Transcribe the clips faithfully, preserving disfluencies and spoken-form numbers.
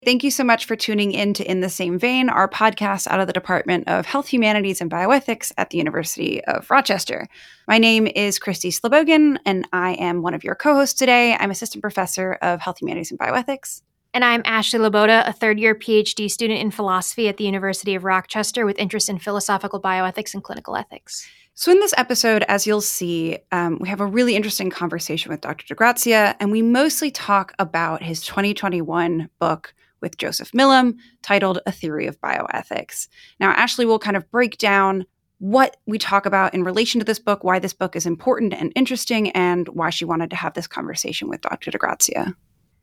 Thank you so much for tuning in to In the Same Vein, our podcast out of the Department of Health Humanities and Bioethics at the University of Rochester. My name is Christy Slobogin, and I am one of your co-hosts today. I'm Assistant Professor of Health Humanities and Bioethics. And I'm Ashley Loboda, a third-year PhD student in philosophy at the University of Rochester with interest in philosophical bioethics and clinical ethics. So in this episode, as you'll see, um, we have a really interesting conversation with Doctor DeGrazia, and we mostly talk about his twenty twenty-one book with Joseph Milam titled A Theory of Bioethics. Now, Ashley will kind of break down what we talk about in relation to this book, why this book is important and interesting, and why she wanted to have this conversation with Doctor DeGrazia.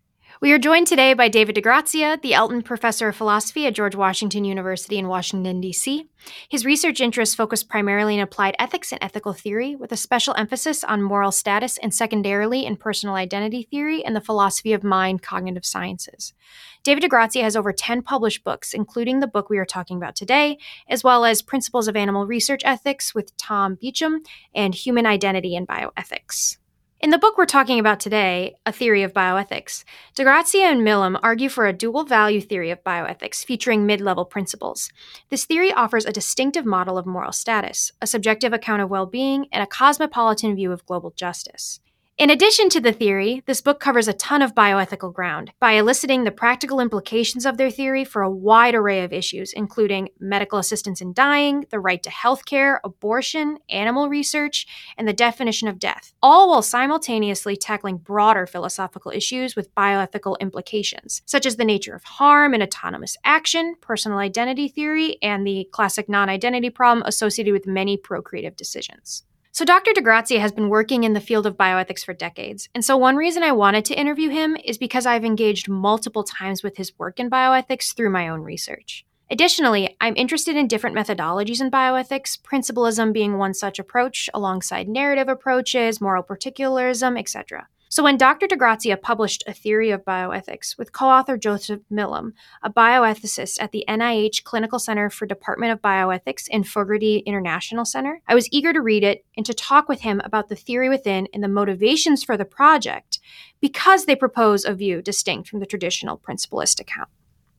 We are joined today by David DeGrazia, the Elton Professor of Philosophy at George Washington University in Washington, D C. His research interests focus primarily in applied ethics and ethical theory, with a special emphasis on moral status and secondarily in personal identity theory and the philosophy of mind cognitive sciences. David DeGrazia has over ten published books, including the book we are talking about today, as well as Principles of Animal Research Ethics with Tom Beauchamp and Human Identity and Bioethics. In the book we're talking about today, A Theory of Bioethics, DeGrazia and Milam argue for a dual-value theory of bioethics featuring mid-level principles. This theory offers a distinctive model of moral status, a subjective account of well-being, and a cosmopolitan view of global justice. In addition to the theory, this book covers a ton of bioethical ground by eliciting the practical implications of their theory for a wide array of issues, including medical assistance in dying, the right to healthcare, abortion, animal research, and the definition of death, all while simultaneously tackling broader philosophical issues with bioethical implications, such as the nature of harm and autonomous action, personal identity theory, and the classic non-identity problem associated with many procreative decisions. So Doctor DeGrazia has been working in the field of bioethics for decades, and so one reason I wanted to interview him is because I've engaged multiple times with his work in bioethics through my own research. Additionally, I'm interested in different methodologies in bioethics, principlism being one such approach, alongside narrative approaches, moral particularism, et cetera. So when Doctor DeGrazia published A Theory of Bioethics with co-author Joseph Milam, a bioethicist at the N I H Clinical Center for Department of Bioethics in Fogarty International Center, I was eager to read it and to talk with him about the theory within and the motivations for the project because they propose a view distinct from the traditional principalist account.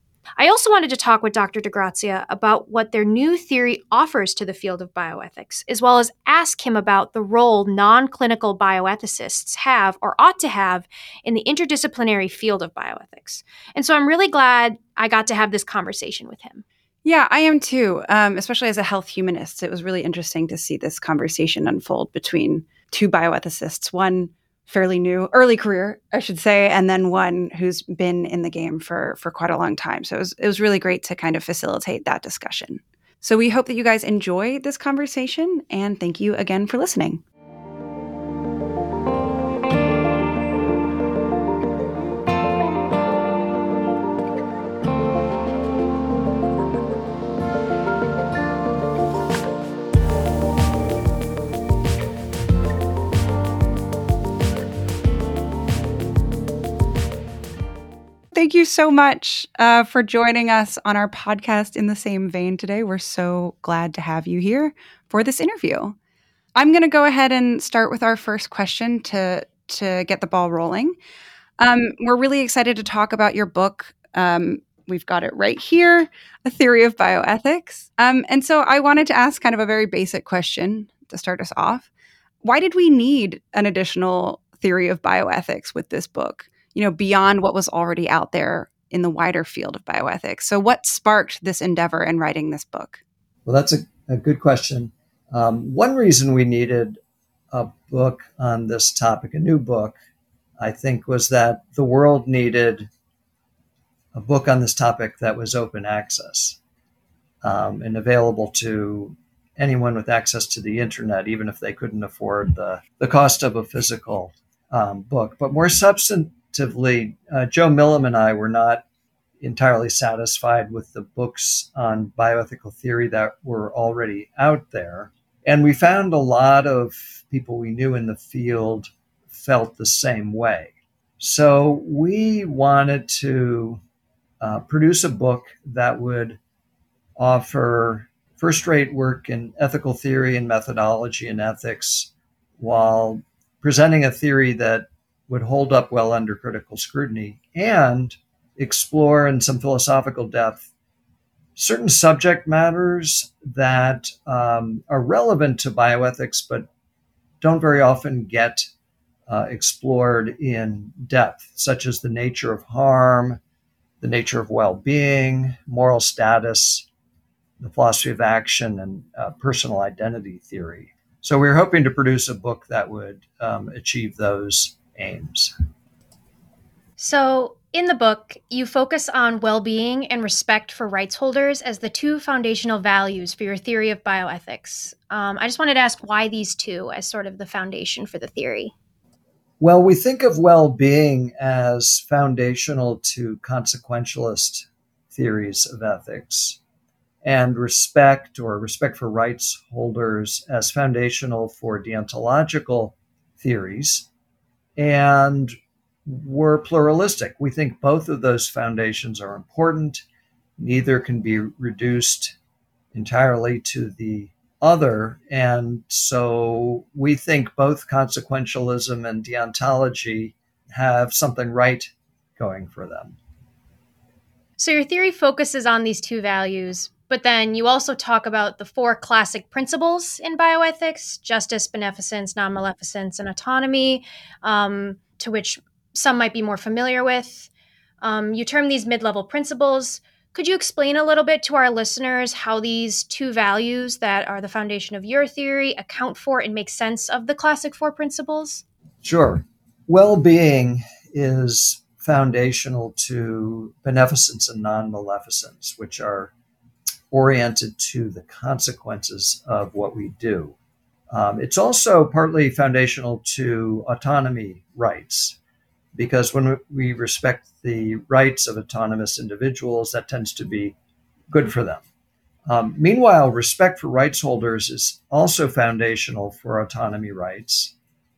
I also wanted to talk with Doctor DeGrazia about what their new theory offers to the field of bioethics, as well as ask him about the role non-clinical bioethicists have or ought to have in the interdisciplinary field of bioethics. And so I'm really glad I got to have this conversation with him. Yeah, I am too, um, especially as a health humanist. It was really interesting to see this conversation unfold between two bioethicists, one fairly new, early career, I should say, and then one who's been in the game for, for quite a long time. So it was, it was really great to kind of facilitate that discussion. So we hope that you guys enjoy this conversation, and thank you again for listening. Thank you so much uh, for joining us on our podcast In the Same Vein today. We're so glad to have you here for this interview. I'm going to go ahead and start with our first question to, to get the ball rolling. Um, we're really excited to talk about your book. Um, we've got it right here, A Theory of Bioethics. Um, and so I wanted to ask kind of a very basic question to start us off. Why did we need an additional theory of bioethics with this book? You know, beyond what was already out there in the wider field of bioethics. So what sparked this endeavor in writing this book? Well, that's a, a good question. Um, one reason we needed a book on this topic, a new book, I think, was that the world needed a book on this topic that was open access um, and available to anyone with access to the internet, even if they couldn't afford the, the cost of a physical um, book. But more substantive, Uh, Joe Milam and I were not entirely satisfied with the books on bioethical theory that were already out there. And we found a lot of people we knew in the field felt the same way. So we wanted to uh, produce a book that would offer first-rate work in ethical theory and methodology and ethics while presenting a theory that would hold up well under critical scrutiny. And explore in some philosophical depth certain subject matters that um, are relevant to bioethics, but don't very often get uh, explored in depth, such as the nature of harm, the nature of well-being, moral status, the philosophy of action, and uh, personal identity theory. So we're hoping to produce a book that would um, achieve those aims. So, in the book, you focus on well-being and respect for rights holders as the two foundational values for your theory of bioethics. Um, I just wanted to ask why these two as sort of the foundation for the theory. Well, we think of well-being as foundational to consequentialist theories of ethics, and respect or respect for rights holders as foundational for deontological theories. And we're pluralistic. We think both of those foundations are important. Neither can be reduced entirely to the other. And so we think both consequentialism and deontology have something right going for them. So your theory focuses on these two values, but then you also talk about the four classic principles in bioethics: justice, beneficence, non-maleficence, and autonomy, um, to which some might be more familiar with. Um, you term these mid-level principles. Could you explain a little bit to our listeners how these two values that are the foundation of your theory account for and make sense of the classic four principles? Sure. Well-being is foundational to beneficence and non-maleficence, which are oriented to the consequences of what we do. Um, it's also partly foundational to autonomy rights, because when we respect the rights of autonomous individuals, that tends to be good for them. Um, meanwhile, respect for rights holders is also foundational for autonomy rights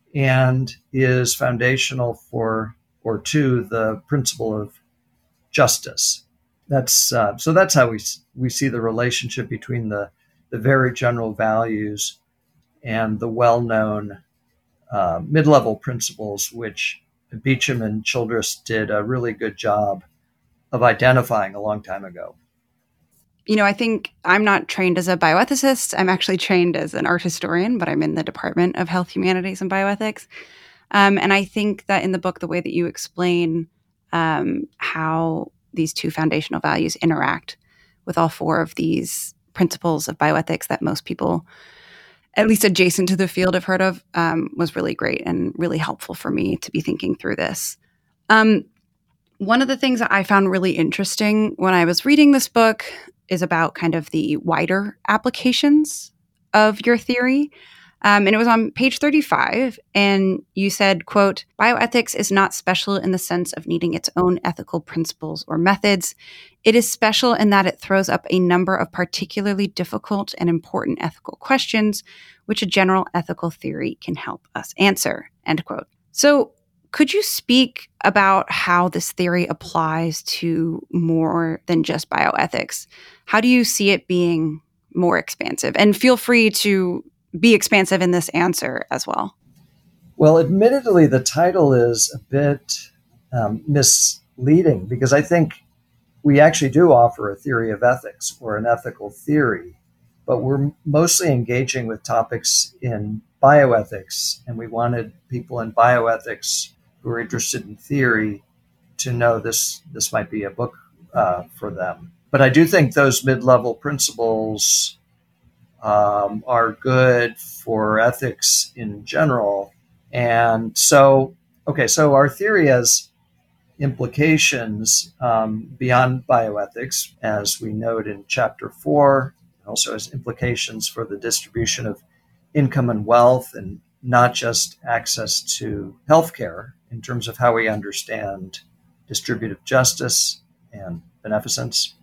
and is foundational for, or to, the principle of justice. That's uh, so that's how we we see the relationship between the, the very general values and the well-known uh, mid-level principles, which Beecham and Childress did a really good job of identifying a long time ago. You know, I think I'm not trained as a bioethicist. I'm actually trained as an art historian, but I'm in the Department of Health, Humanities, and Bioethics. Um, and I think that in the book, the way that you explain um, how these two foundational values interact with all four of these principles of bioethics that most people, at least adjacent to the field, have heard of, um, was really great and really helpful for me to be thinking through this. Um, one of the things that I found really interesting when I was reading this book is about kind of the wider applications of your theory. Um, and it was on page thirty-five, and you said, quote, "Bioethics is not special in the sense of needing its own ethical principles or methods. It is special in that it throws up a number of particularly difficult and important ethical questions, which a general ethical theory can help us answer," end quote. So could you speak about how this theory applies to more than just bioethics? How do you see it being more expansive? And feel free to be expansive in this answer as well. Well, admittedly, the title is a bit um, misleading, because I think we actually do offer a theory of ethics or an ethical theory, but we're mostly engaging with topics in bioethics, and we wanted people in bioethics who are interested in theory to know this, this might be a book uh, for them. But I do think those mid-level principles Um, are good for ethics in general. And so, okay, so our theory has implications um, beyond bioethics, as we note in chapter four. It also has implications for the distribution of income and wealth, and not just access to healthcare, in terms of how we understand distributive justice and beneficence.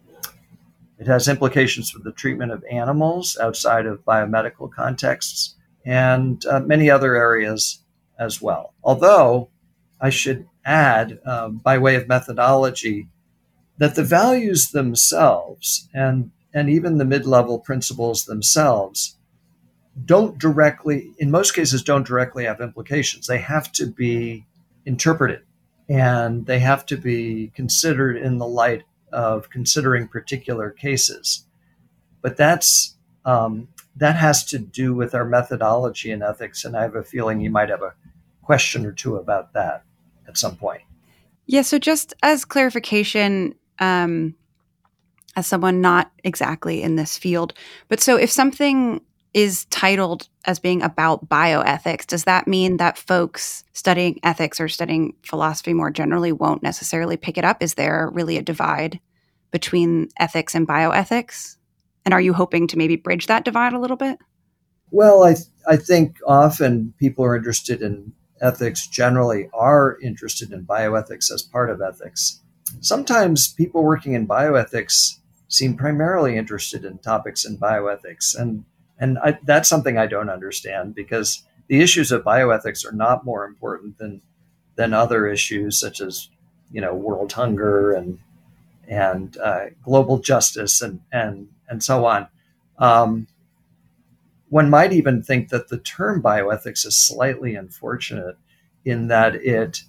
It has implications for the treatment of animals outside of biomedical contexts, and uh, many other areas as well. Although I should add, uh, by way of methodology, that the values themselves and, and even the mid-level principles themselves don't directly, in most cases, don't directly have implications. They have to be interpreted. and they have to be considered in the light of considering particular cases. But that's um, that has to do with our methodology in ethics, and I have a feeling you might have a question or two about that at some point. Yeah, so just as clarification, um, as someone not exactly in this field, but so if something is titled as being about bioethics, does that mean that folks studying ethics or studying philosophy more generally won't necessarily pick it up? Is there really a divide between ethics and bioethics? And are you hoping to maybe bridge that divide a little bit? Well, I, th- I think often people are interested in ethics generally are interested in bioethics as part of ethics. Sometimes people working in bioethics seem primarily interested in topics in bioethics. And, and I, that's something I don't understand, because the issues of bioethics are not more important than, than other issues such as, you know, world hunger and, and uh, global justice and, and, and so on. Um, One might even think that the term bioethics is slightly unfortunate in that it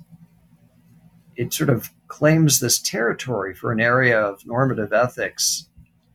it sort of claims this territory for an area of normative ethics.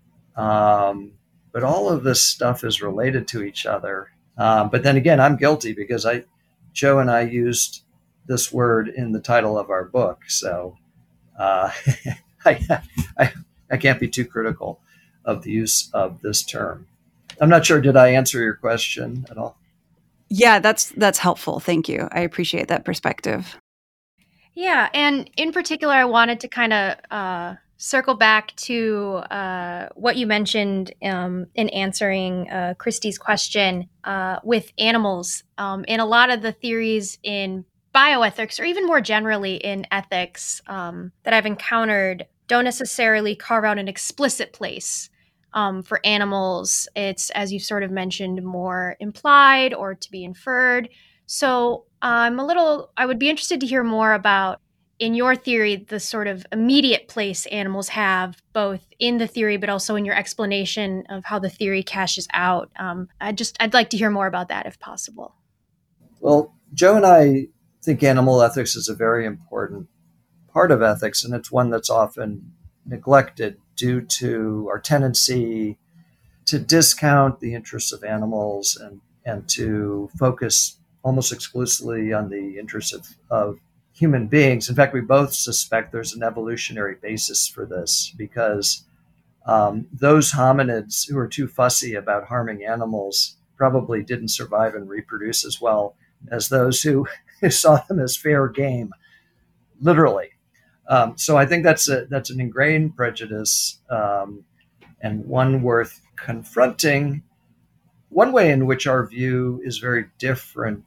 Um, but all of this stuff is related to each other. Um, but then again, I'm guilty because I, Joe and I used this word in the title of our book. So uh, I, I, I can't be too critical of the use of this term. I'm not sure, did I answer your question at all? Yeah, that's that's helpful. Thank you. I appreciate that perspective. Yeah, and in particular, I wanted to kind of uh, circle back to uh, what you mentioned um, in answering uh, Christy's question uh, with animals. Um, in a lot of the theories in bioethics, or even more generally in ethics um, that I've encountered, don't necessarily carve out an explicit place um, for animals. It's, as you sort of mentioned, more implied or to be inferred. So I'm a little, I would be interested to hear more about, in your theory, the sort of immediate place animals have, both in the theory, but also in your explanation of how the theory cashes out. Um, I just, I'd like to hear more about that if possible. Well, Joe and I think animal ethics is a very important part of ethics, and it's one that's often neglected due to our tendency to discount the interests of animals and, and to focus almost exclusively on the interests of, of human beings. In fact, we both suspect there's an evolutionary basis for this, because um, those hominids who are too fussy about harming animals probably didn't survive and reproduce as well as those who, who saw them as fair game, literally. Um, so I think that's a that's an ingrained prejudice, um, and one worth confronting. One way in which our view is very different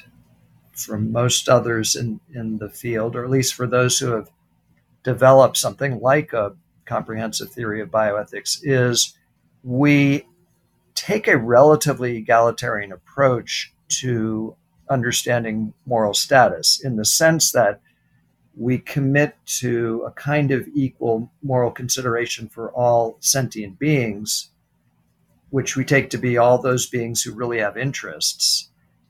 from most others in, in the field, or at least for those who have developed something like a comprehensive theory of bioethics, is we take a relatively egalitarian approach to understanding moral status, in the sense that we commit to a kind of equal moral consideration for all sentient beings, which we take to be all those beings who really have interests.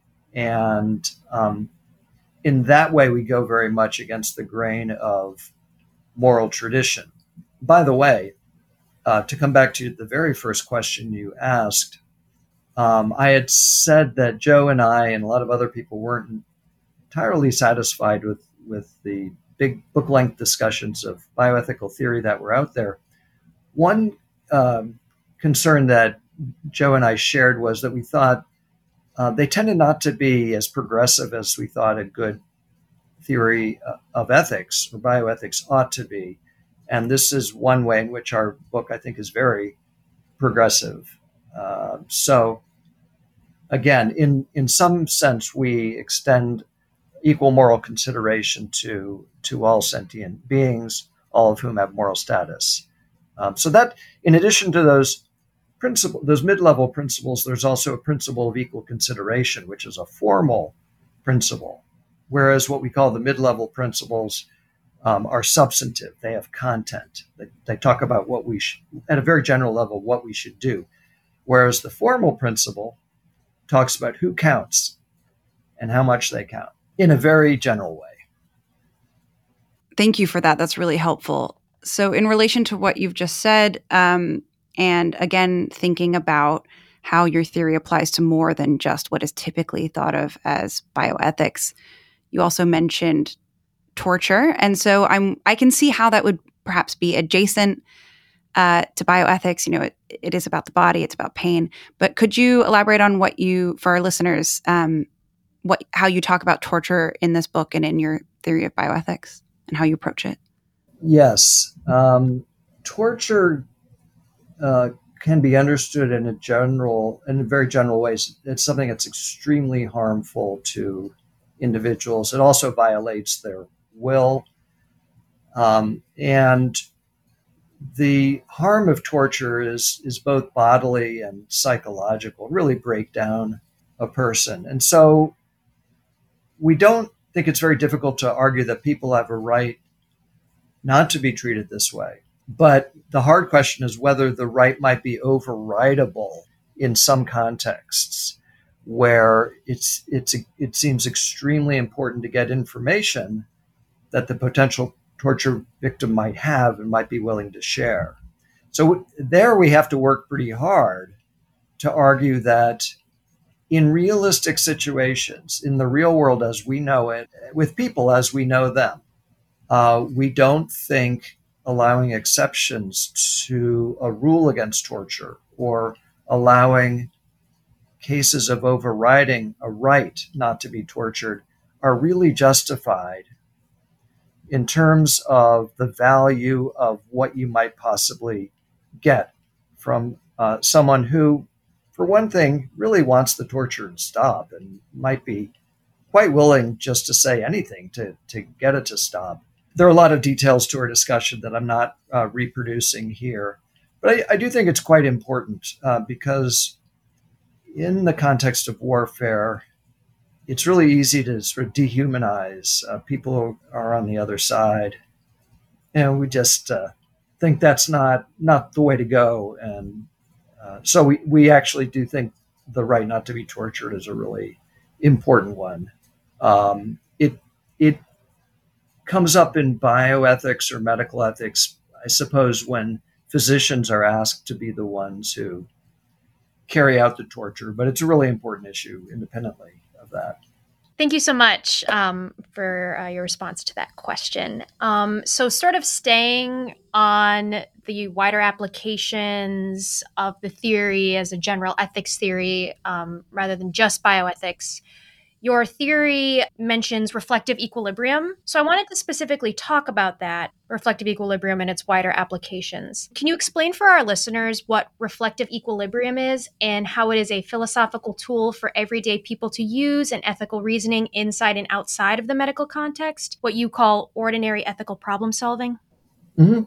And um, in that way, we go very much against the grain of moral tradition. By the way, uh, to come back to the very first question you asked, um, I had said that Joe and I and a lot of other people weren't entirely satisfied with, with the big book-length discussions of bioethical theory that were out there. One um, concern that Joe and I shared was that we thought uh, they tended not to be as progressive as we thought a good theory of ethics or bioethics ought to be. And this is one way in which our book, I think, is very progressive. Uh, so again, in, in some sense, we extend equal moral consideration to, to all sentient beings, all of whom have moral status. Um, so that, in addition to those principle, those mid-level principles, there's also a principle of equal consideration, which is a formal principle, whereas what we call the mid-level principles um, are substantive. They have content. They, they talk about what we should, at a very general level, what we should do, whereas the formal principle talks about who counts and how much they count in a very general way. Thank you for that. That's really helpful. So in relation to what you've just said, um, and again, thinking about how your theory applies to more than just what is typically thought of as bioethics, you also mentioned torture. And so I'm I can see how that would perhaps be adjacent uh, to bioethics. You know, it, it is about the body, it's about pain. But could you elaborate on what you, for our listeners, um, what how you talk about torture in this book and in your theory of bioethics and how you approach it? Yes. Um, torture uh, can be understood in a general, in very general ways. It's something that's extremely harmful to individuals. It also violates their will. Um, and the harm of torture is, is both bodily and psychological, really break down a person. And so we don't think it's very difficult to argue that people have a right not to be treated this way. But the hard question is whether the right might be overridable in some contexts where it's it's it seems extremely important to get information that the potential torture victim might have and might be willing to share. So there we have to work pretty hard to argue that in realistic situations, in the real world as we know it, with people as we know them, uh, we don't think allowing exceptions to a rule against torture or allowing cases of overriding a right not to be tortured are really justified in terms of the value of what you might possibly get from uh, someone who, for one thing, really wants the torture to stop and might be quite willing just to say anything to, to get it to stop. There are a lot of details to our discussion that I'm not uh, reproducing here, but I, I do think it's quite important uh, because in the context of warfare, it's really easy to sort of dehumanize uh, people who are on the other side. And we just uh, think that's not, not the way to go. And uh, so we, we actually do think the right not to be tortured is a really important one. Um, it, it comes up in bioethics or medical ethics, I suppose, when physicians are asked to be the ones who carry out the torture, but it's a really important issue independently of that. Thank you so much um, for uh, your response to that question. Um, so sort of staying on the wider applications of the theory as a general ethics theory um, rather than just bioethics, your theory mentions reflective equilibrium. So I wanted to specifically talk about that, reflective equilibrium and its wider applications. Can you explain for our listeners what reflective equilibrium is and how it is a philosophical tool for everyday people to use in ethical reasoning inside and outside of the medical context, what you call ordinary ethical problem solving? Mm-hmm.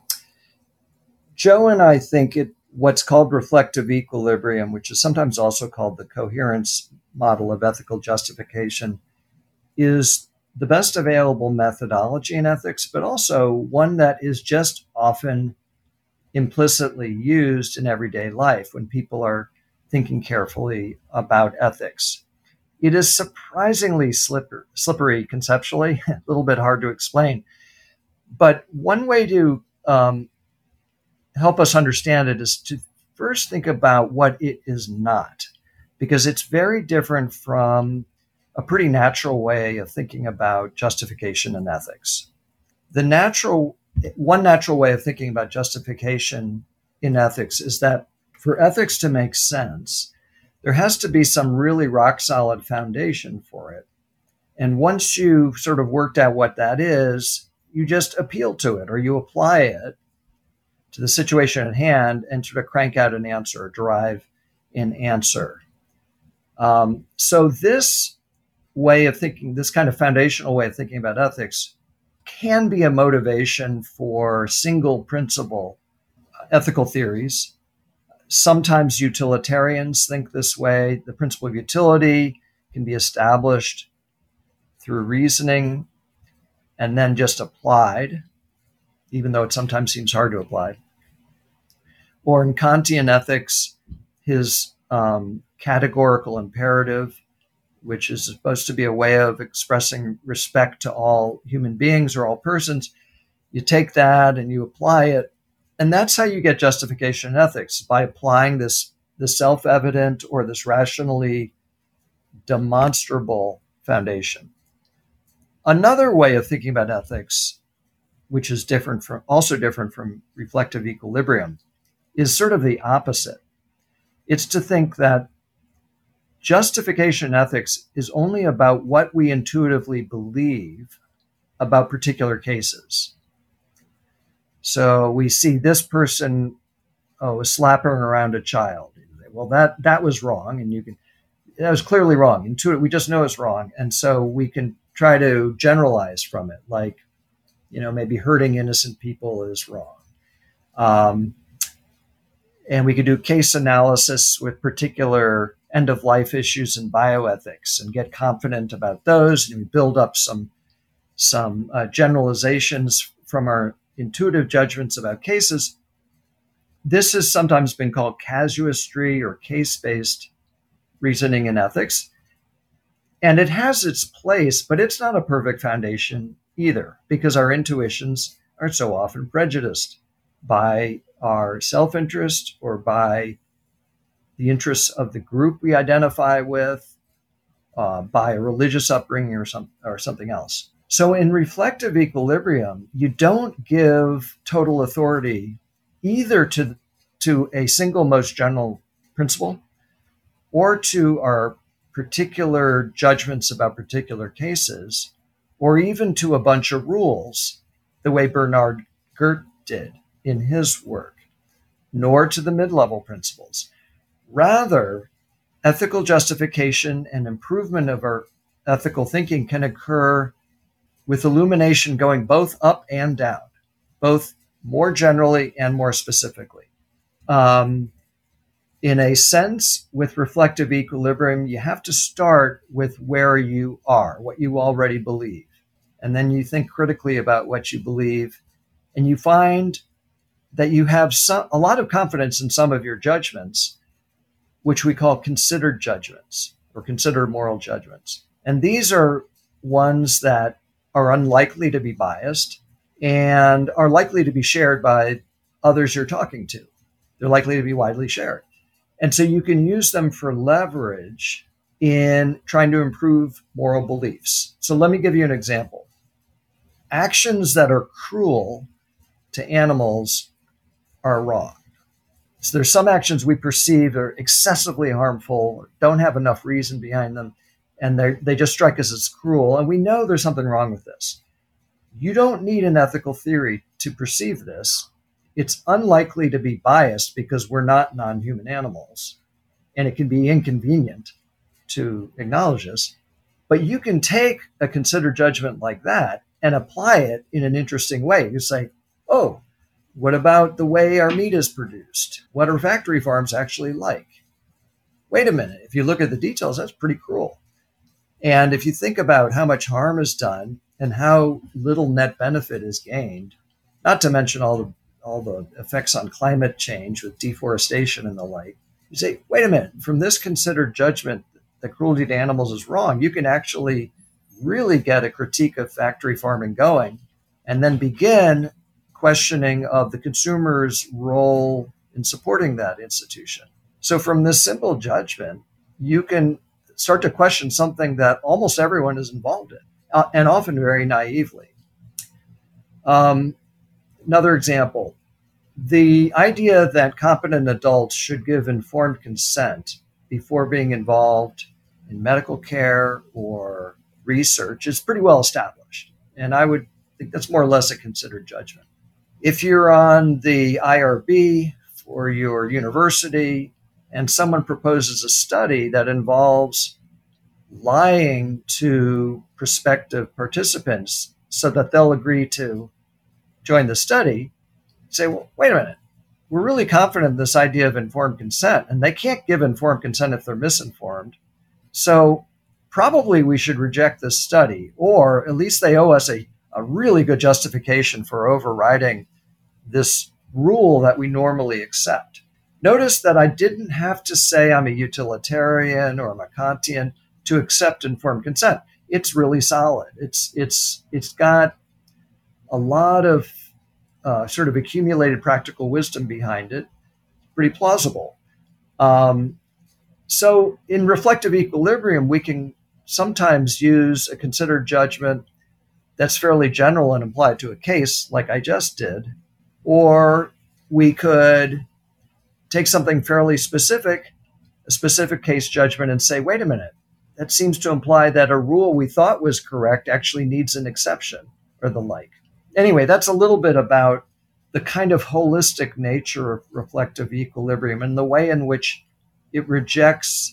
Joe and I think it what's called reflective equilibrium, which is sometimes also called the coherence model of ethical justification, is the best available methodology in ethics, but also one that is just often implicitly used in everyday life when people are thinking carefully about ethics. It is surprisingly slippery, slippery conceptually, a little bit hard to explain. But one way to um, help us understand it is to first think about what it is not, because it's very different from a pretty natural way of thinking about justification and ethics. The natural, one natural way of thinking about justification in ethics is that for ethics to make sense, there has to be some really rock solid foundation for it. And once you've sort of worked out what that is, you just appeal to it or you apply it to the situation at hand and sort of crank out an answer or derive an answer. Um, so this way of thinking, this kind of foundational way of thinking about ethics can be a motivation for single principle ethical theories. Sometimes utilitarians think this way. The principle of utility can be established through reasoning and then just applied, even though it sometimes seems hard to apply. Or in Kantian ethics, his um, categorical imperative, which is supposed to be a way of expressing respect to all human beings or all persons, You take that and you apply it. And that's how you get justification in ethics, by applying this, this self-evident or this rationally demonstrable foundation. Another way of thinking about ethics, which is different from, also different from reflective equilibrium, is sort of the opposite. It's to think that justification in ethics is only about what we intuitively believe about particular cases. So we see this person, oh, is slapping around a child. Well, that that was wrong, and you can that was clearly wrong. Intuitive, we just know it's wrong, and so we can try to generalize from it, like, you know, maybe hurting innocent people is wrong. Um, and we could do case analysis with particular end-of-life issues in bioethics and get confident about those, and we build up some some uh, generalizations from our intuitive judgments about cases. This has sometimes been called casuistry or case-based reasoning in ethics. And it has its place, but it's not a perfect foundation either, because our intuitions are so often prejudiced by our self-interest or by the interests of the group we identify with, uh, by a religious upbringing or, some, or something else. So in reflective equilibrium, you don't give total authority either to, to a single most general principle or to our particular judgments about particular cases, or even to a bunch of rules, the way Bernard Gert did in his work, nor to the mid-level principles. Rather, ethical justification and improvement of our ethical thinking can occur with illumination going both up and down, both more generally and more specifically. Um, in a sense, with reflective equilibrium, you have to start with where you are, what you already believe. And then you think critically about what you believe, and you find that you have some, a lot of confidence in some of your judgments, which we call considered judgments or considered moral judgments. And these are ones that are unlikely to be biased and are likely to be shared by others you're talking to. They're likely to be widely shared. And so you can use them for leverage in trying to improve moral beliefs. So let me give you an example. Actions that are cruel to animals are wrong. So there's some actions we perceive are excessively harmful or don't have enough reason behind them, and they they just strike us as cruel, and we know there's something wrong with this. You don't need an ethical theory to perceive this. It's unlikely to be biased because we're not non-human animals, and it can be inconvenient to acknowledge this. But you can take a considered judgment like that and apply it in an interesting way. You say, oh, what about the way our meat is produced? What are factory farms actually like? Wait a minute, if you look at the details, that's pretty cruel. And if you think about how much harm is done and how little net benefit is gained, not to mention all the all the effects on climate change with deforestation and the like, you say, wait a minute, from this considered judgment that cruelty to animals is wrong, you can actually really get a critique of factory farming going and then begin questioning of the consumer's role in supporting that institution. So from this simple judgment, you can start to question something that almost everyone is involved in, uh, and often very naively. Um, another example, the idea that competent adults should give informed consent before being involved in medical care or research is pretty well established. And I would think that's more or less a considered judgment. If you're on the I R B for your university and someone proposes a study that involves lying to prospective participants so that they'll agree to join the study, say, well, wait a minute, we're really confident in this idea of informed consent, and they can't give informed consent if they're misinformed. So probably we should reject this study, or at least they owe us a, a really good justification for overriding this rule that we normally accept. Notice that I didn't have to say I'm a utilitarian or I'm a Kantian to accept informed consent. It's really solid. It's it's it's got a lot of uh, sort of accumulated practical wisdom behind it, pretty plausible. Um, so in reflective equilibrium, we can sometimes use a considered judgment that's fairly general and apply it to a case like I just did, or we could take something fairly specific, a specific case judgment, and say, wait a minute, that seems to imply that a rule we thought was correct actually needs an exception or the like. Anyway, that's a little bit about the kind of holistic nature of reflective equilibrium and the way in which it rejects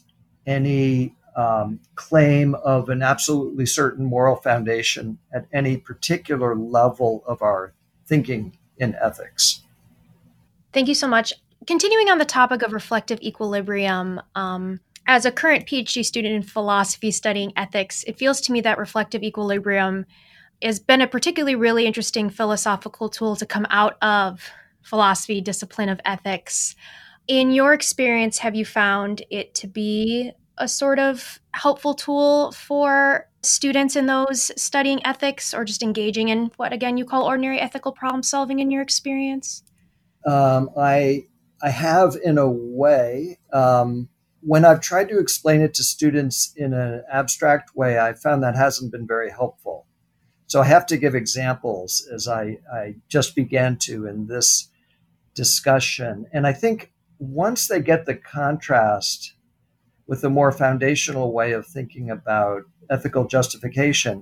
any um, claim of an absolutely certain moral foundation at any particular level of our thinking in ethics. Thank you so much. Continuing on the topic of reflective equilibrium, um, as a current PhD student in philosophy studying ethics, it feels to me that reflective equilibrium has been a particularly really interesting philosophical tool to come out of philosophy discipline of ethics. In your experience, have you found it to be a sort of helpful tool for students in those studying ethics or just engaging in what, again, you call ordinary ethical problem solving in your experience? Um, I I have in a way. Um, when I've tried to explain it to students in an abstract way, I found that hasn't been very helpful. So I have to give examples as I, I just began to in this discussion. And I think once they get the contrast with a more foundational way of thinking about ethical justification,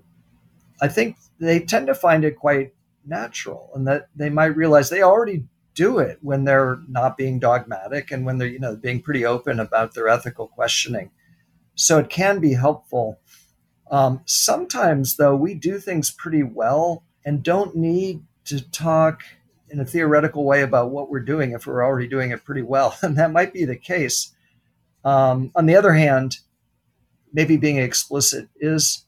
I think they tend to find it quite natural and that they might realize they already do it when they're not being dogmatic and when they're, you know, being pretty open about their ethical questioning. So it can be helpful. Um, sometimes, though, we do things pretty well and don't need to talk in a theoretical way about what we're doing if we're already doing it pretty well. And that might be the case. Um, on the other hand, maybe being explicit is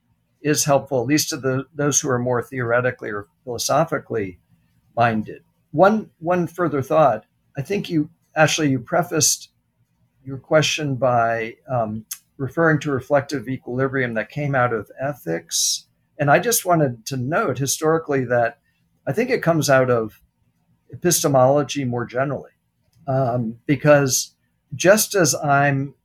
is helpful, at least to the, those who are more theoretically or philosophically minded. One one further thought. I think you actually you prefaced your question by um, referring to reflective equilibrium that came out of ethics. And I just wanted to note historically that I think it comes out of epistemology more generally. Um, because just as I'm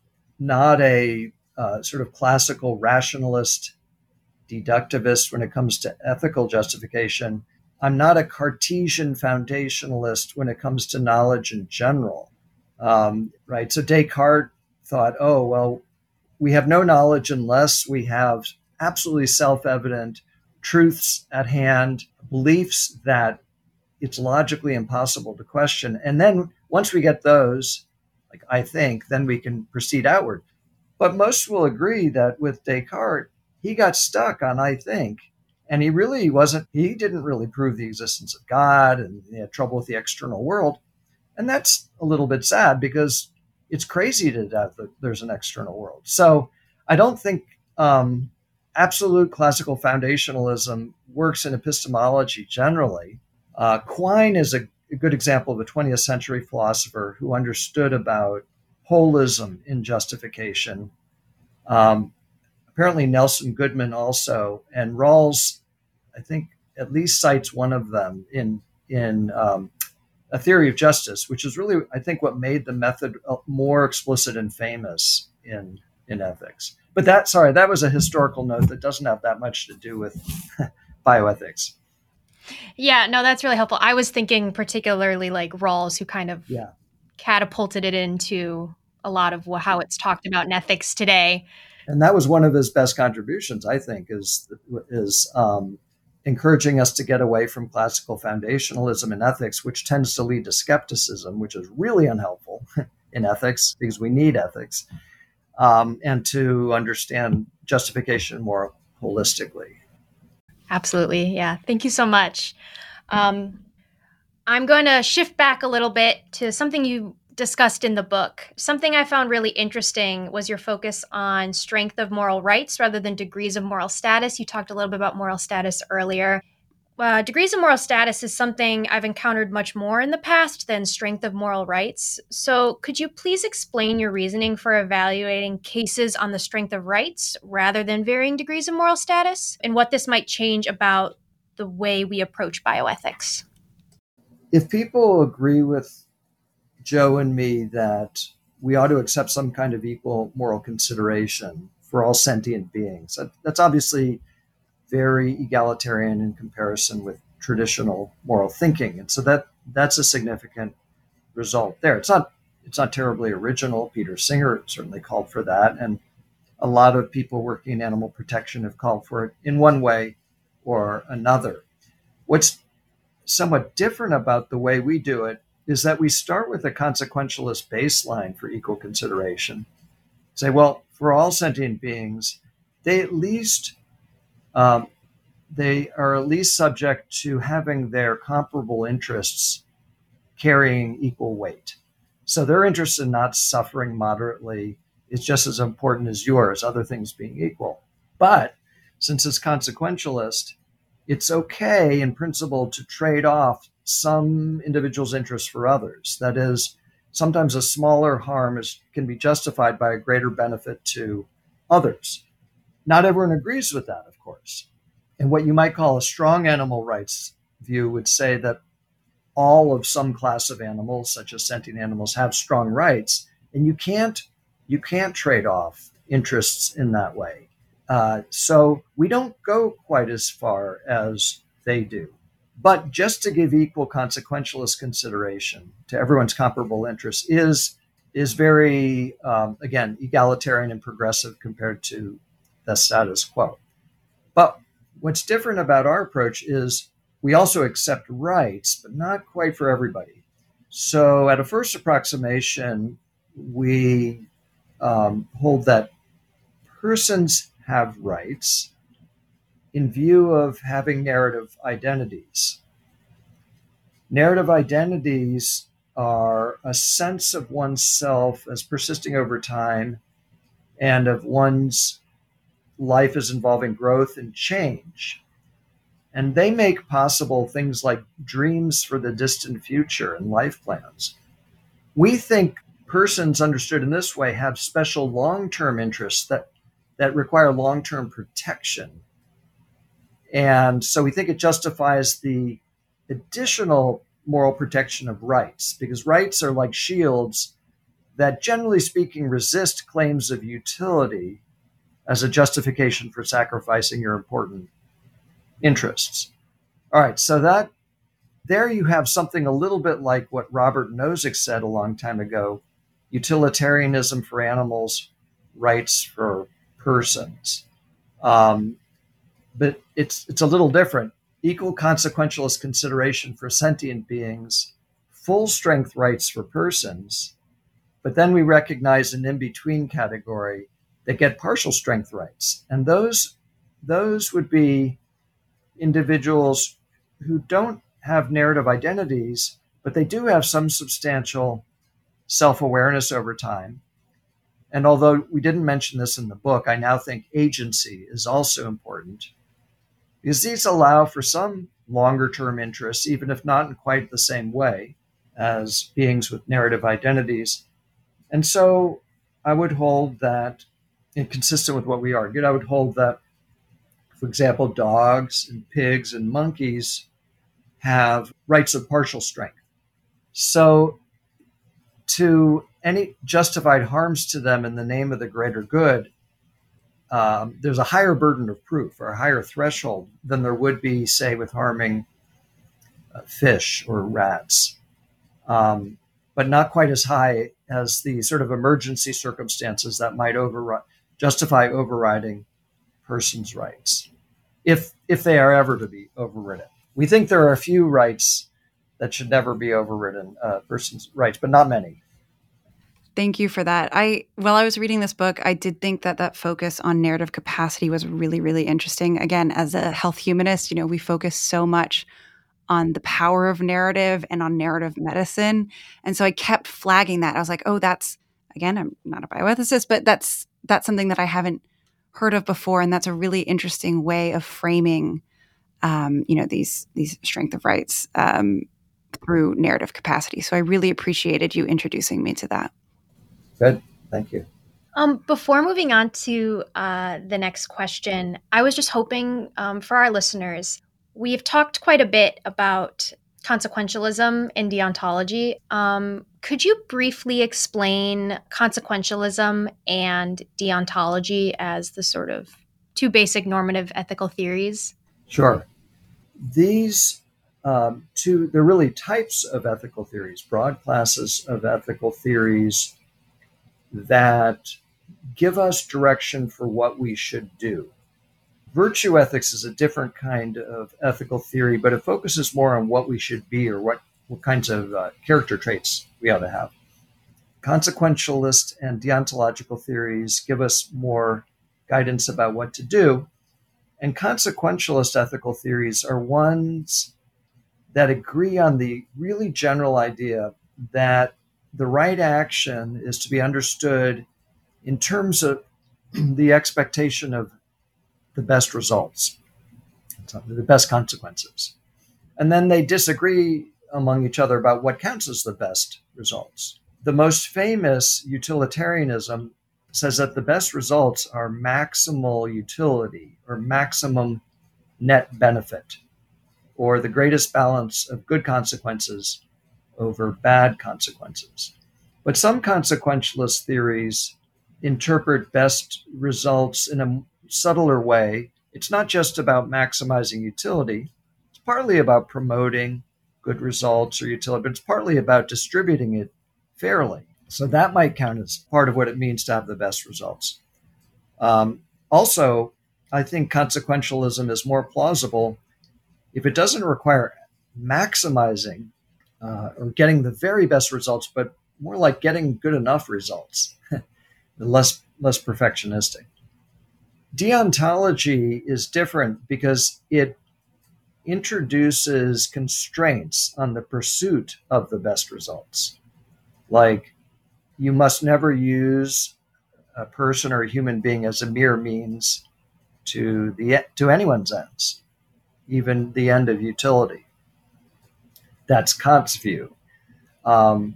not a uh, sort of classical rationalist deductivist when it comes to ethical justification, I'm not a Cartesian foundationalist when it comes to knowledge in general. Um, right. So Descartes thought, oh, well, we have no knowledge unless we have absolutely self-evident truths at hand, beliefs that it's logically impossible to question. And then once we get those, like I think, then we can proceed outward. But most will agree that with Descartes, he got stuck on I think, and he really wasn't, he didn't really prove the existence of God and he had trouble with the external world. And that's a little bit sad because it's crazy to death that there's an external world. So I don't think um, absolute classical foundationalism works in epistemology generally. Uh, Quine is a, a good example of a twentieth century philosopher who understood about holism in justification. Um, apparently Nelson Goodman also, and Rawls, I think, at least cites one of them in in um, A Theory of Justice, which is really, I think, what made the method more explicit and famous in in ethics. But that, sorry, that was a historical note that doesn't have that much to do with bioethics. Yeah, no, that's really helpful. I was thinking particularly like Rawls, who kind of yeah. catapulted it into a lot of how it's talked about in ethics today. And that was one of his best contributions, I think, is is um, encouraging us to get away from classical foundationalism in ethics, which tends to lead to skepticism, which is really unhelpful in ethics because we need ethics, um, and to understand justification more holistically. Absolutely. Yeah. Thank you so much. Um, I'm going to shift back a little bit to something you discussed in the book. Something I found really interesting was your focus on strength of moral rights rather than degrees of moral status. You talked a little bit about moral status earlier. Uh, degrees of moral status is something I've encountered much more in the past than strength of moral rights. So could you please explain your reasoning for evaluating cases on the strength of rights rather than varying degrees of moral status, and what this might change about the way we approach bioethics? If people agree with Joe and me that we ought to accept some kind of equal moral consideration for all sentient beings, that, that's obviously very egalitarian in comparison with traditional moral thinking. And so that that's a significant result there. It's not it's not terribly original. Peter Singer certainly called for that, and a lot of people working in animal protection have called for it in one way or another. What's somewhat different about the way we do it is that we start with a consequentialist baseline for equal consideration. Say, well, for all sentient beings, they at least um, they are at least subject to having their comparable interests carrying equal weight. So their interest in not suffering moderately is just as important as yours, other things being equal. But since it's consequentialist, it's okay in principle to trade off some individuals' interests for others. That is, sometimes a smaller harm is, can be justified by a greater benefit to others. Not everyone agrees with that, of course. And what you might call a strong animal rights view would say that all of some class of animals, such as sentient animals, have strong rights, and you can't you can't trade off interests in that way. Uh, so we don't go quite as far as they do. But just to give equal consequentialist consideration to everyone's comparable interests is is very um, again egalitarian and progressive compared to the status quo. But what's different about our approach is we also accept rights, but not quite for everybody. So at a first approximation, we um, hold that persons have rights in view of having narrative identities. Narrative identities are a sense of oneself as persisting over time and of one's life as involving growth and change. And they make possible things like dreams for the distant future and life plans. We think persons understood in this way have special long-term interests that, that require long-term protection. And so we think it justifies the additional moral protection of rights, because rights are like shields that, generally speaking, resist claims of utility as a justification for sacrificing your important interests. All right, so that there you have something a little bit like what Robert Nozick said a long time ago: utilitarianism for animals, rights for persons. Um, but it's it's a little different. Equal consequentialist consideration for sentient beings, full strength rights for persons, but then we recognize an in-between category that get partial strength rights. And those those would be individuals who don't have narrative identities, but they do have some substantial self-awareness over time. And although we didn't mention this in the book, I now think agency is also important, because these allow for some longer-term interests, even if not in quite the same way as beings with narrative identities. And so I would hold that, and consistent with what we argued, I would hold that, for example, dogs and pigs and monkeys have rights of partial strength. So to any justified harms to them in the name of the greater good, um, there's a higher burden of proof or a higher threshold than there would be, say, with harming uh, fish or rats, um, but not quite as high as the sort of emergency circumstances that might overri- justify overriding persons' rights, if if they are ever to be overridden. We think there are a few rights that should never be overridden, uh, persons' rights, but not many. Thank you for that. I, while I was reading this book, I did think that that focus on narrative capacity was really, really interesting. Again, as a health humanist, you know, we focus so much on the power of narrative and on narrative medicine. And so I kept flagging that. I was like, oh, that's, again, I'm not a bioethicist, but that's, that's something that I haven't heard of before. And that's a really interesting way of framing, um, you know, these, these strength of rights um, through narrative capacity. So I really appreciated you introducing me to that. Good. Thank you. Um, before moving on to uh, the next question, I was just hoping um, for our listeners, we've talked quite a bit about consequentialism in deontology. Um, could you briefly explain consequentialism and deontology as the sort of two basic normative ethical theories? Sure. These um, two, they're really types of ethical theories, broad classes of ethical theories that give us direction for what we should do. Virtue ethics is a different kind of ethical theory, but it focuses more on what we should be or what, what kinds of uh, character traits we ought to have. Consequentialist and deontological theories give us more guidance about what to do. And consequentialist ethical theories are ones that agree on the really general idea that the right action is to be understood in terms of the expectation of the best results, the best consequences. And then they disagree among each other about what counts as the best results. The most famous utilitarianism says that the best results are maximal utility or maximum net benefit, or the greatest balance of good consequences over bad consequences. But some consequentialist theories interpret best results in a subtler way. It's not just about maximizing utility. It's partly about promoting good results or utility, but it's partly about distributing it fairly. So that might count as part of what it means to have the best results. Um, also, I think consequentialism is more plausible if it doesn't require maximizing uh, or getting the very best results, but more like getting good enough results, less less perfectionistic. Deontology is different because it introduces constraints on the pursuit of the best results. Like, you must never use a person or a human being as a mere means to the to anyone's ends, even the end of utility. That's Kant's view. Um,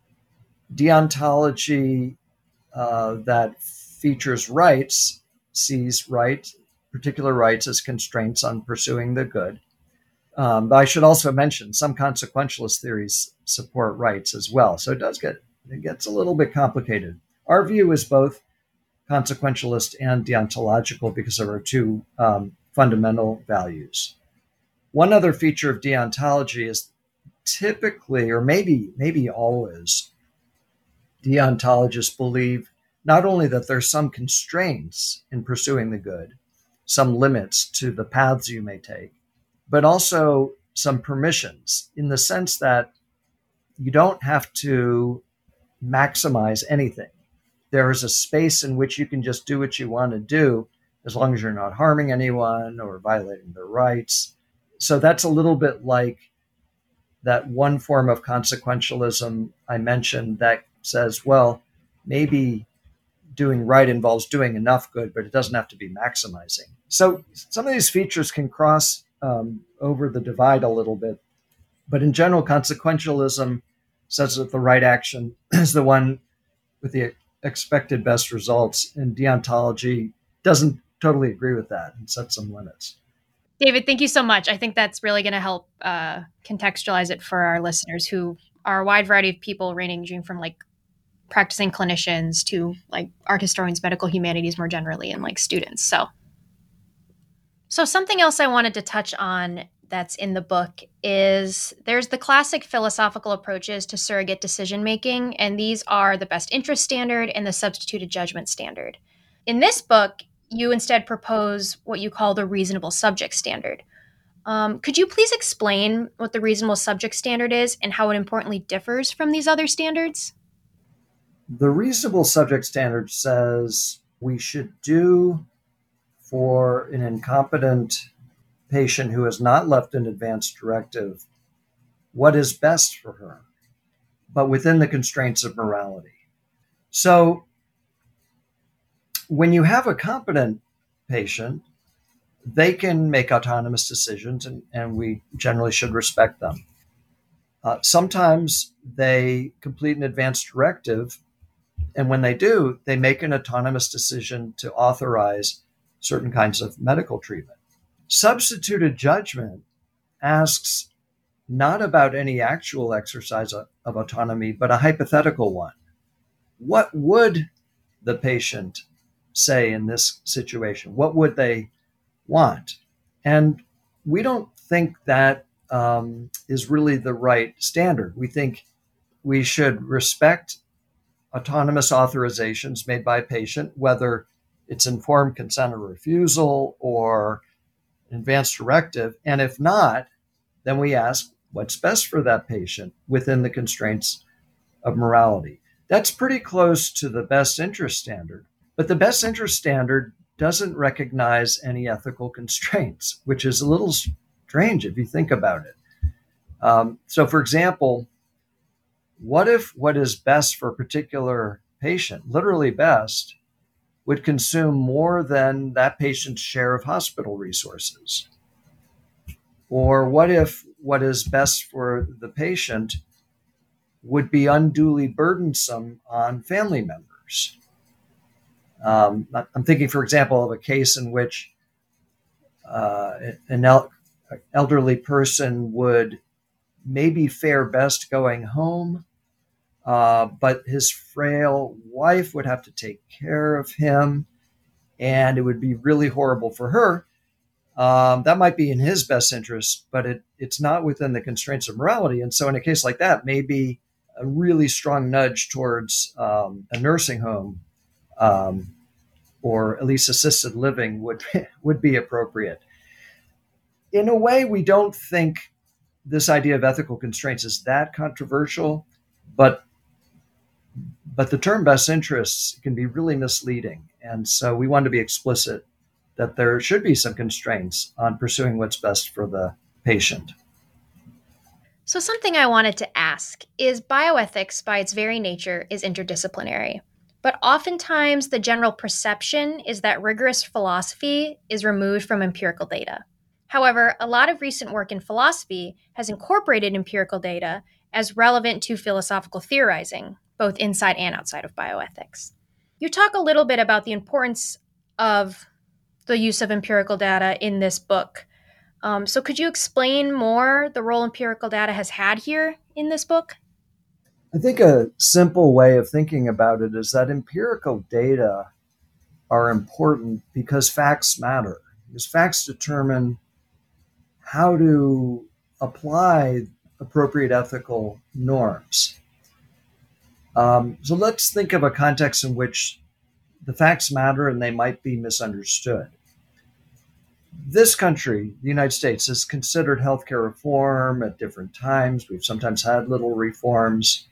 deontology uh, that features rights sees right, particular rights as constraints on pursuing the good. Um, but I should also mention some consequentialist theories support rights as well. So it does get, it gets a little bit complicated. Our view is both consequentialist and deontological because of our two um, fundamental values. One other feature of deontology is typically, or maybe maybe always, deontologists believe not only that there's some constraints in pursuing the good, some limits to the paths you may take, but also some permissions in the sense that you don't have to maximize anything. There is a space in which you can just do what you want to do as long as you're not harming anyone or violating their rights. So that's a little bit like that one form of consequentialism I mentioned that says, well, maybe doing right involves doing enough good, but it doesn't have to be maximizing. So some of these features can cross um, over the divide a little bit. But in general, consequentialism says that the right action is the one with the expected best results, and deontology doesn't totally agree with that and sets some limits. David, thank you so much. I think that's really going to help uh, contextualize it for our listeners, who are a wide variety of people, ranging from like practicing clinicians to like art historians, medical humanities more generally, and like students. So, so something else I wanted to touch on that's in the book is there's the classic philosophical approaches to surrogate decision making, and these are the best interest standard and the substituted judgment standard. In this book, you instead propose what you call the reasonable subject standard. Um, could you please explain what the reasonable subject standard is and how it importantly differs from these other standards? The reasonable subject standard says we should do for an incompetent patient who has not left an advance directive what is best for her, but within the constraints of morality. So when you have a competent patient, they can make autonomous decisions, and, and we generally should respect them. Uh, sometimes they complete an advance directive, and when they do, they make an autonomous decision to authorize certain kinds of medical treatment. Substituted judgment asks not about any actual exercise of, of autonomy, but a hypothetical one. What would the patient say in this situation? What would they want? And we don't think that um, is really the right standard. We think we should respect autonomous authorizations made by a patient, whether it's informed consent or refusal or advance directive. And if not, then we ask what's best for that patient within the constraints of morality. That's pretty close to the best interest standard. But the best interest standard doesn't recognize any ethical constraints, which is a little strange if you think about it. Um, so, for example, what if what is best for a particular patient, literally best, would consume more than that patient's share of hospital resources? Or what if what is best for the patient would be unduly burdensome on family members? Um, I'm thinking, for example, of a case in which uh, an el- elderly person would maybe fare best going home, uh, but his frail wife would have to take care of him, and it would be really horrible for her. Um, that might be in his best interest, but it, it's not within the constraints of morality. And so in a case like that, maybe a really strong nudge towards um, a nursing home um, or at least assisted living would, would be appropriate. In a way, we don't think this idea of ethical constraints is that controversial, but but the term best interests can be really misleading. And so we want to be explicit that there should be some constraints on pursuing what's best for the patient. So something I wanted to ask is bioethics by its very nature is interdisciplinary, but oftentimes the general perception is that rigorous philosophy is removed from empirical data. However, a lot of recent work in philosophy has incorporated empirical data as relevant to philosophical theorizing, both inside and outside of bioethics. You talk a little bit about the importance of the use of empirical data in this book. Um, so could you explain more the role empirical data has had here in this book? I think a simple way of thinking about it is that empirical data are important because facts matter, because facts determine how to apply appropriate ethical norms. Um, so let's think of a context in which the facts matter and they might be misunderstood. This country, the United States, has considered healthcare reform at different times. We've sometimes had little reforms.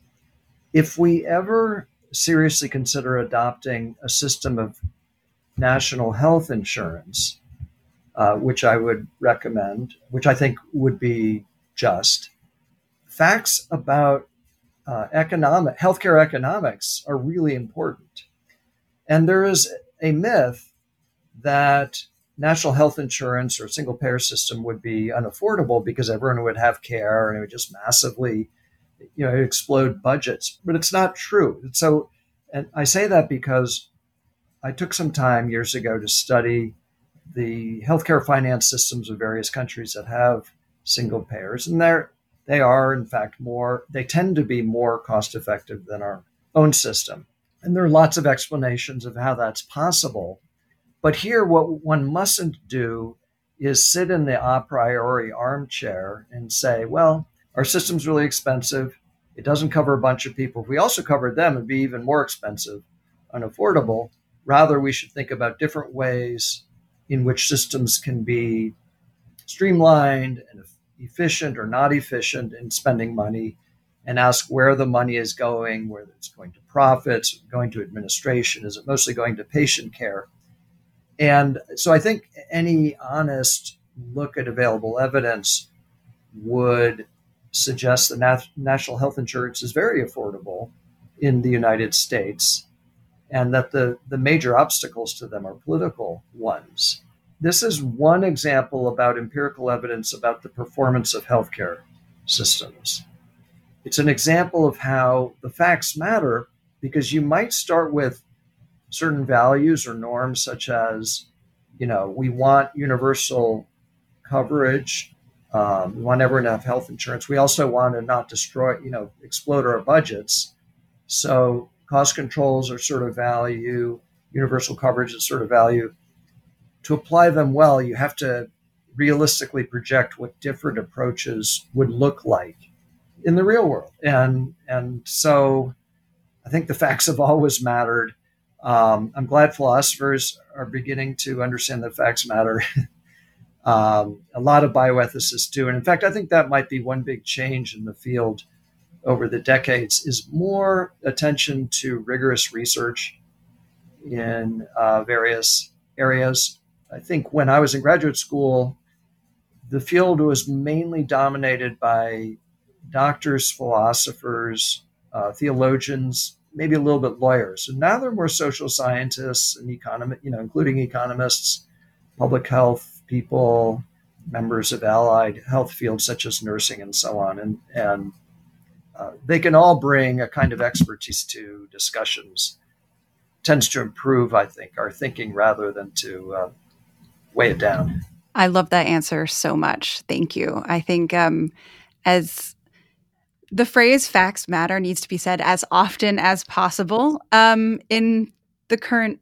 If we ever seriously consider adopting a system of national health insurance, uh, which I would recommend, which I think would be just, facts about uh, economic healthcare economics are really important. And there is a myth that national health insurance or a single payer system would be unaffordable because everyone would have care and it would just massively, you know, explode budgets. But it's not true. So, and I say that because I took some time years ago to study the healthcare finance systems of various countries that have single payers, and they're they are in fact more. They tend to be more cost effective than our own system, and there are lots of explanations of how that's possible. But here, what one mustn't do is sit in the a priori armchair and say, well, our system's really expensive. It doesn't cover a bunch of people. If we also covered them, it'd be even more expensive, unaffordable. Rather, we should think about different ways in which systems can be streamlined and efficient or not efficient in spending money, and ask where the money is going, whether it's going to profits, going to administration, is it mostly going to patient care? And so I think any honest look at available evidence would suggest that nat- national health insurance is very affordable in the United States, and that the, the major obstacles to them are political ones. This is one example about empirical evidence about the performance of healthcare systems. It's an example of how the facts matter, because you might start with certain values or norms, such as You know, we want universal coverage. Um, we want everyone to have health insurance. We also want to not destroy, you know, explode our budgets. So cost controls are sort of value, universal coverage is sort of value. To apply them well, you have to realistically project what different approaches would look like in the real world. And and so I think the facts have always mattered. Um, I'm glad philosophers are beginning to understand that facts matter. um, a lot of bioethicists do. And in fact, I think that might be one big change in the field over the decades is more attention to rigorous research in uh, various areas. I think when I was in graduate school, the field was mainly dominated by doctors, philosophers, uh, theologians, maybe a little bit lawyers. And now there are more social scientists and economists, you know, including economists, public health people, members of allied health fields such as nursing and so on. And, and uh, they can all bring a kind of expertise to discussions. Tends to improve, I think, our thinking rather than to uh, weigh it down. I love that answer so much. Thank you. I think um, as the phrase facts matter needs to be said as often as possible um, in the current,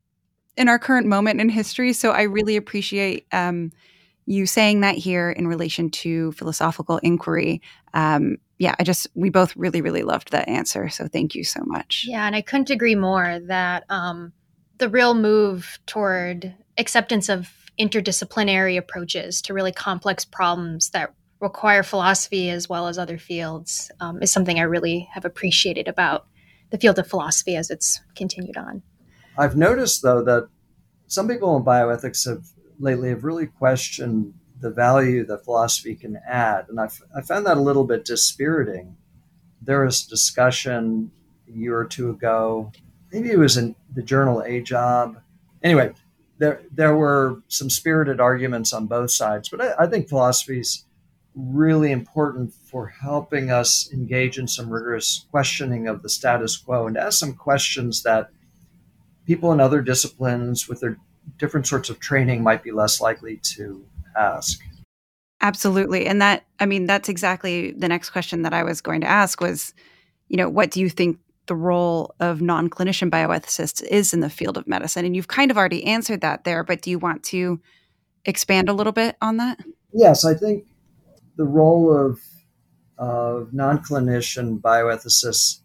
in our current moment in history. So I really appreciate um, you saying that here in relation to philosophical inquiry. Um, yeah, I just, we both really, really loved that answer. So thank you so much. Yeah, and I couldn't agree more that um, the real move toward acceptance of interdisciplinary approaches to really complex problems that require philosophy as well as other fields um, is something I really have appreciated about the field of philosophy as it's continued on. I've noticed, though, that some people in bioethics have lately have really questioned the value that philosophy can add. And I've, I found that a little bit dispiriting. There was discussion a year or two ago, maybe it was in the journal A Job. Anyway, there there were some spirited arguments on both sides, but I, I think philosophy is really important for helping us engage in some rigorous questioning of the status quo and ask some questions that people in other disciplines with their different sorts of training might be less likely to ask. Absolutely. And that, I mean, that's exactly the next question that I was going to ask was, you know, what do you think the role of non-clinician bioethicists is in the field of medicine? And you've kind of already answered that there, but do you want to expand a little bit on that? Yes, I think the role of, of non-clinician bioethicists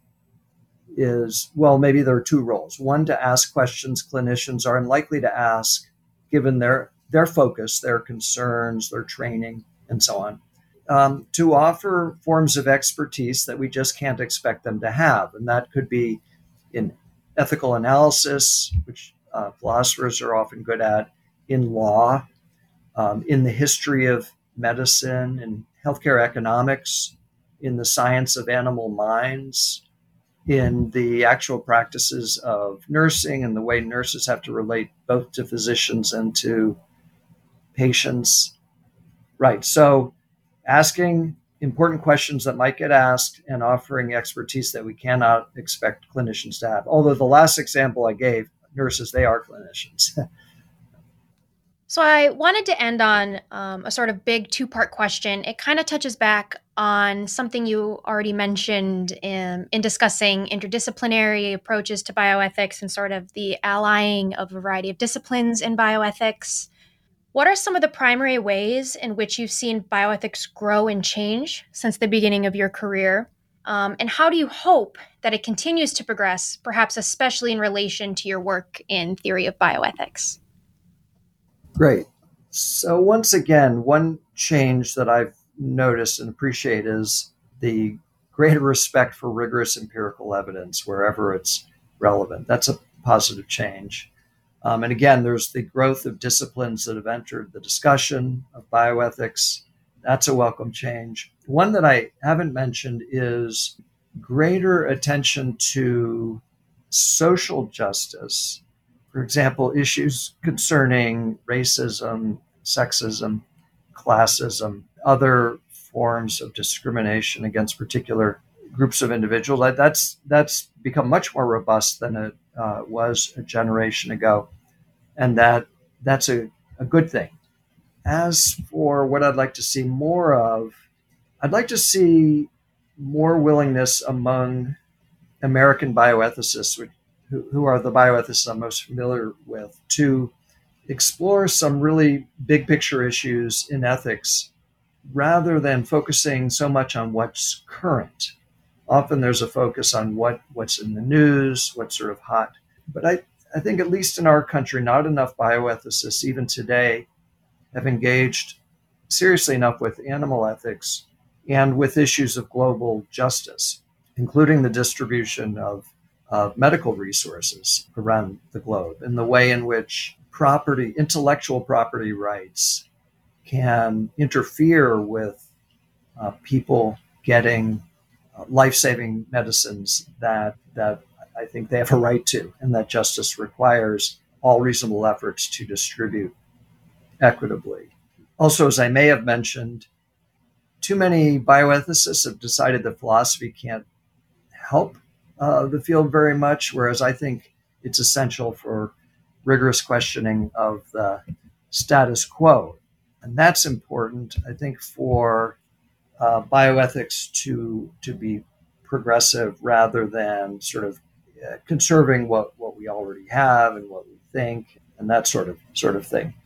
is, well, maybe there are two roles. One, to ask questions clinicians are unlikely to ask given their, their focus, their concerns, their training, and so on. Um, to offer forms of expertise that we just can't expect them to have. And that could be in ethical analysis, which uh, philosophers are often good at, in law, um, in the history of medicine, in healthcare economics, in the science of animal minds, in the actual practices of nursing and the way nurses have to relate both to physicians and to patients. Right. So asking important questions that might get asked and offering expertise that we cannot expect clinicians to have. Although the last example I gave, nurses, they are clinicians. So I wanted to end on um, a sort of big two-part question. It kind of touches back on something you already mentioned in, in discussing interdisciplinary approaches to bioethics and sort of the allying of a variety of disciplines in bioethics. What are some of the primary ways in which you've seen bioethics grow and change since the beginning of your career? Um, and how do you hope that it continues to progress, perhaps especially in relation to your work in theory of bioethics? Great. So once again, one change that I've noticed and appreciate is the greater respect for rigorous empirical evidence wherever it's relevant. That's a positive change. Um, and again, there's the growth of disciplines that have entered the discussion of bioethics. That's a welcome change. One that I haven't mentioned is greater attention to social justice. For example, issues concerning racism, sexism, classism, other forms of discrimination against particular groups of individuals. That's that's become much more robust than it uh, was a generation ago. And that that's a, a good thing. As for what I'd like to see more of, I'd like to see more willingness among American bioethicists, who, who are the bioethicists I'm most familiar with, to explore some really big picture issues in ethics rather than focusing so much on what's current. Often there's a focus on what, what's in the news, what's sort of hot. But I, I think, at least in our country, not enough bioethicists, even today, have engaged seriously enough with animal ethics and with issues of global justice, including the distribution of, of medical resources around the globe, and the way in which property, intellectual property rights can interfere with uh, people getting uh, life-saving medicines that, that I think they have a right to, and that justice requires all reasonable efforts to distribute equitably. Also, as I may have mentioned, too many bioethicists have decided that philosophy can't help uh, the field very much, whereas I think it's essential for rigorous questioning of the status quo. And that's important, I think, for uh, bioethics to, to be progressive rather than sort of uh, conserving what, what we already have and what we think and that sort of sort of thing.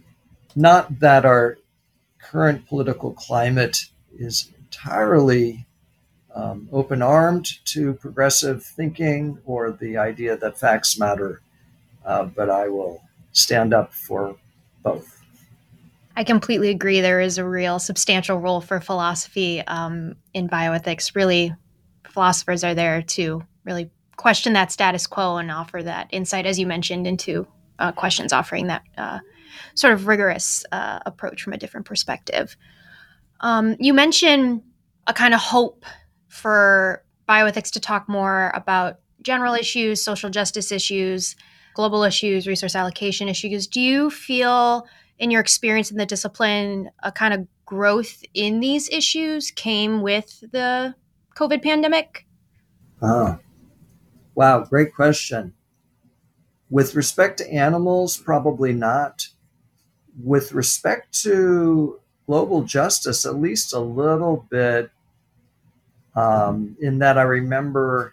Not that our current political climate is entirely um, open-armed to progressive thinking or the idea that facts matter, uh, but I will stand up for both. I completely agree. There is a real substantial role for philosophy um, in bioethics. Really, philosophers are there to really question that status quo and offer that insight, as you mentioned, into uh, questions, offering that uh, sort of rigorous uh, approach from a different perspective. Um, you mentioned a kind of hope for bioethics to talk more about general issues, social justice issues, global issues, resource allocation issues. Do you feel, in your experience in the discipline, a kind of growth in these issues came with the COVID pandemic? Oh, wow, great question. With respect to animals, probably not. With respect to global justice, at least a little bit, um, in that I remember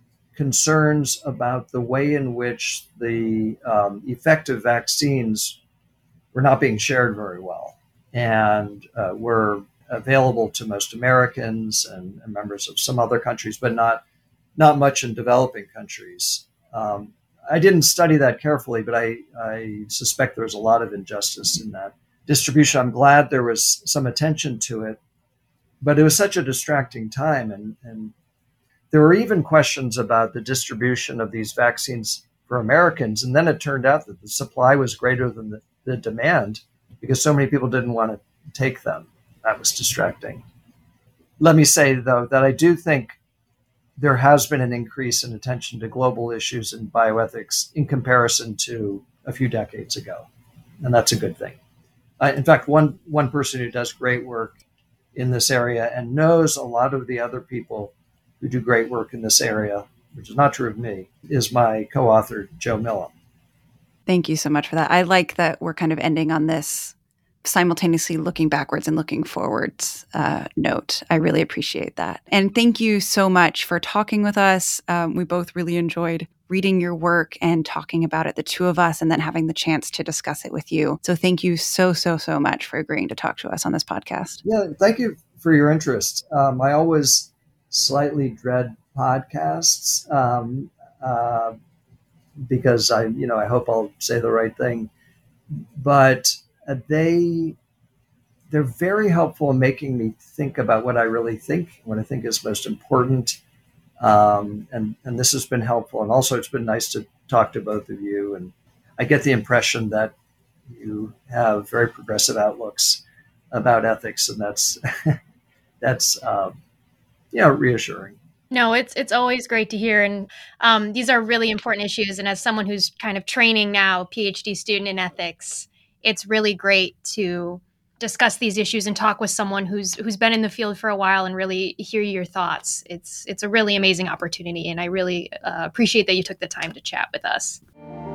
concerns about the way in which the um, effective vaccines were not being shared very well and uh, were available to most Americans and, and members of some other countries, but not not much in developing countries. Um, I didn't study that carefully, but I, I suspect there's a lot of injustice in that distribution. I'm glad there was some attention to it, but it was such a distracting time. And, and there were even questions about the distribution of these vaccines for Americans. And then it turned out that the supply was greater than the, the demand because so many people didn't want to take them. That was distracting. Let me say, though, that I do think there has been an increase in attention to global issues in bioethics in comparison to a few decades ago. And that's a good thing. Uh, in fact, one, one person who does great work in this area and knows a lot of the other people who do great work in this area, which is not true of me, is my co-author, Joe Millam. Thank you so much for that. I like that we're kind of ending on this simultaneously looking backwards and looking forwards uh, note. I really appreciate that. And thank you so much for talking with us. Um, we both really enjoyed reading your work and talking about it, the two of us, and then having the chance to discuss it with you. So thank you so, so, so much for agreeing to talk to us on this podcast. Yeah, thank you for your interest. Um, I always slightly dread podcasts um, uh, because I, you know, I hope I'll say the right thing, but uh, they they're very helpful in making me think about what I really think, what I think is most important, um, and and this has been helpful. And also, it's been nice to talk to both of you. And I get the impression that you have very progressive outlooks about ethics, and that's that's um, you know, reassuring. No, it's it's always great to hear, and um, these are really important issues. And as someone who's kind of training now, PhD student in ethics, it's really great to discuss these issues and talk with someone who's who's been in the field for a while and really hear your thoughts. It's it's a really amazing opportunity, and I really uh, appreciate that you took the time to chat with us.